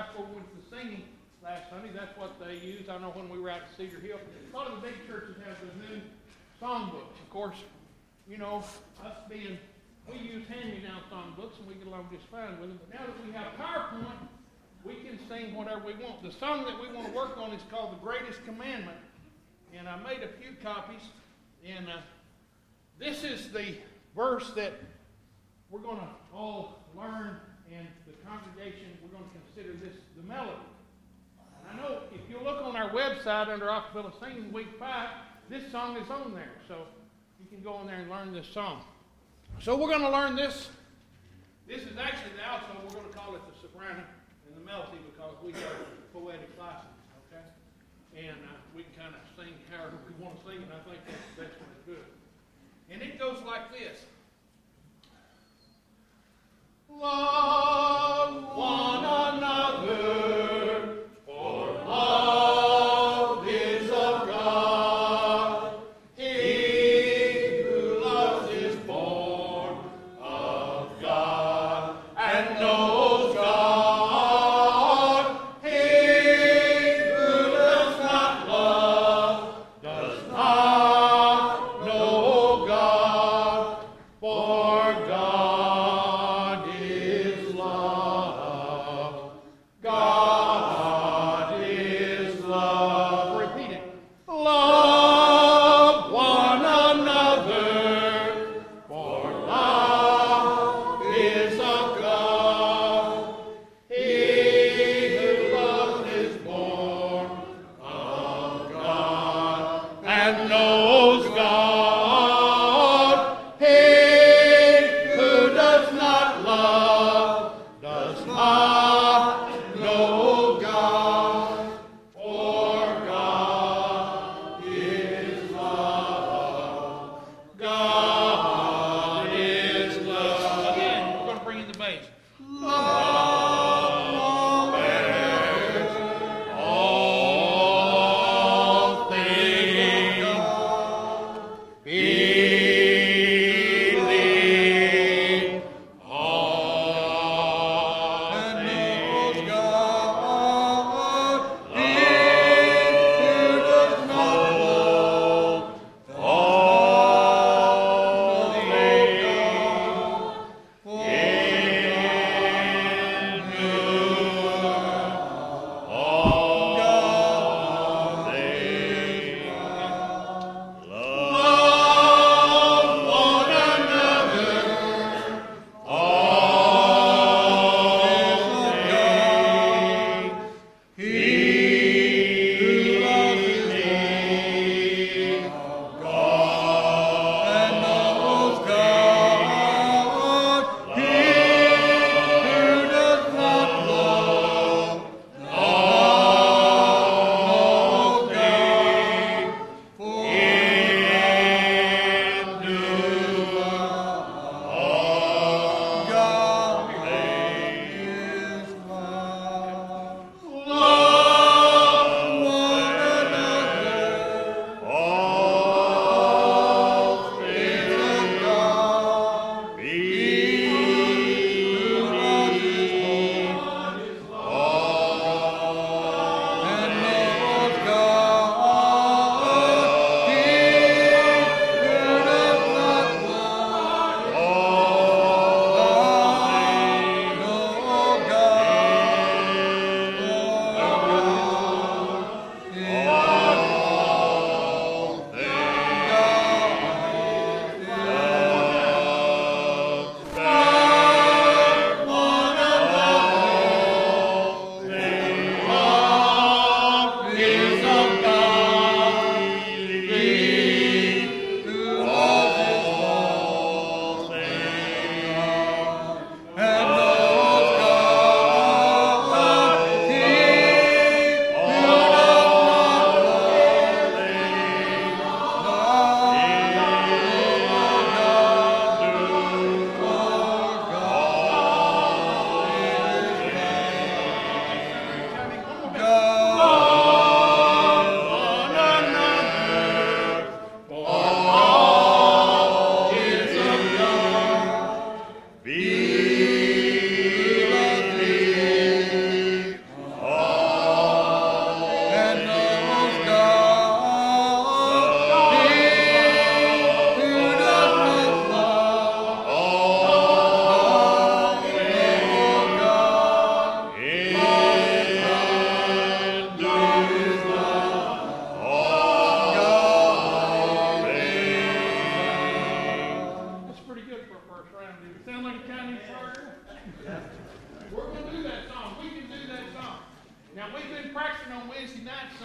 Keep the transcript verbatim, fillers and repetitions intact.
that's where we went to the singing last Sunday. That's what they used. I know when we were out at Cedar Hill, a lot of the big churches have the new songbooks. Of course, you know, us being, we use hand-me-down songbooks and we get along just fine with them. But now that we have PowerPoint, we can sing whatever we want. The song that we want to work on is called The Greatest Commandment. And I made a few copies. And uh, this is the verse that we're going to all learn. And the congregation, we're going to consider this the melody. And I know if you look on our website under Acapella Singing Week five, this song is on there. So you can go in there and learn this song. So we're going to learn this. This is actually the alto. We're going to call it the soprano and the melody because we have poetic license, okay? And uh, we can kind of sing however we want to sing, and I think that's the best way to do it. And it goes like this. Love one another, for love is of God. He who loves is born of God and knows God. He who does not love does not know God, for God is love. God is love. Repeat it. Love one another, for love is of God. He who loves is born of God and knows God. He who does not love does not know God, for God is love. God is love. Again, we're going to bring in the bass. Love bears all things, believe all things. God, he who does not know all things is first round. Does it sound like a Chinese charter? We're gonna do that song. We can do that song. Now, we've been practicing on Wednesday nights.